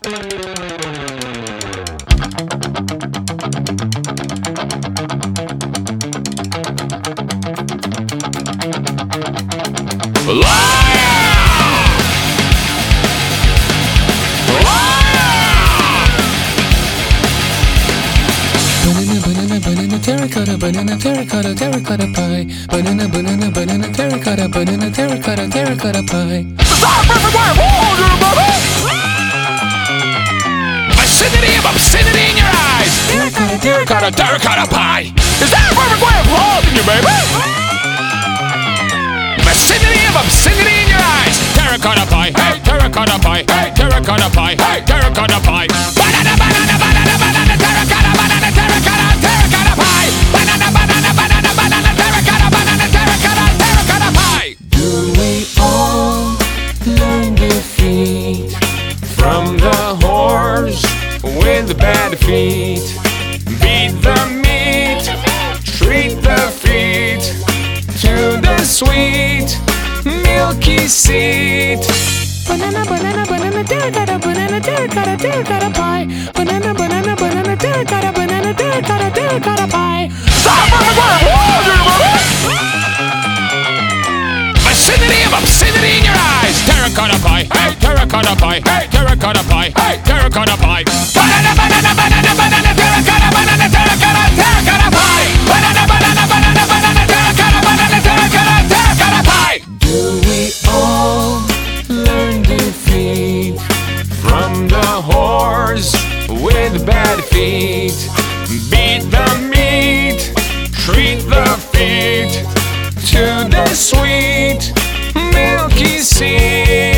Banana, terracotta, terracotta pie. Banana, banana, banana, terracotta, banana, terracotta, terracotta pie. Vicinity of obscenity in your eyes. Terracotta, Terracotta, terracotta pie. Is that a perfect way of holding you, baby? Vicinity of obscenity in your eyes. Terracotta pie, hey, terracotta pie, hey, terracotta pie, hey, terracotta pie. Banana, banana, banana, banana, terracotta, banana, terracotta, terracotta pie. Banana, banana, banana, banana, terracotta, banana, terracotta, terracotta pie. Do we all learn defeat from the horse with the bad feet? Beat the meat, treat the feet to the sweet milky seed. Banana, banana, banana, terracotta, banana, terracotta, terracotta pie. Banana, banana, banana, terracotta, banana, terracotta, terracotta pie. Stop perfect way of holding you, baby. Vicinity of obscenity in your eyes. Terracotta pie, hey, terracotta pie, hey, terracotta pie, hey, terracotta pie. Banana, banana, banana, banana, terracotta, banana, terracotta, terracotta pie. Banana, banana, banana, banana, terracotta, banana, terracotta, terracotta pie. Do we all learn defeat from the horse with bad feet? Beat the meat, treat the feet to the sweet milky seed.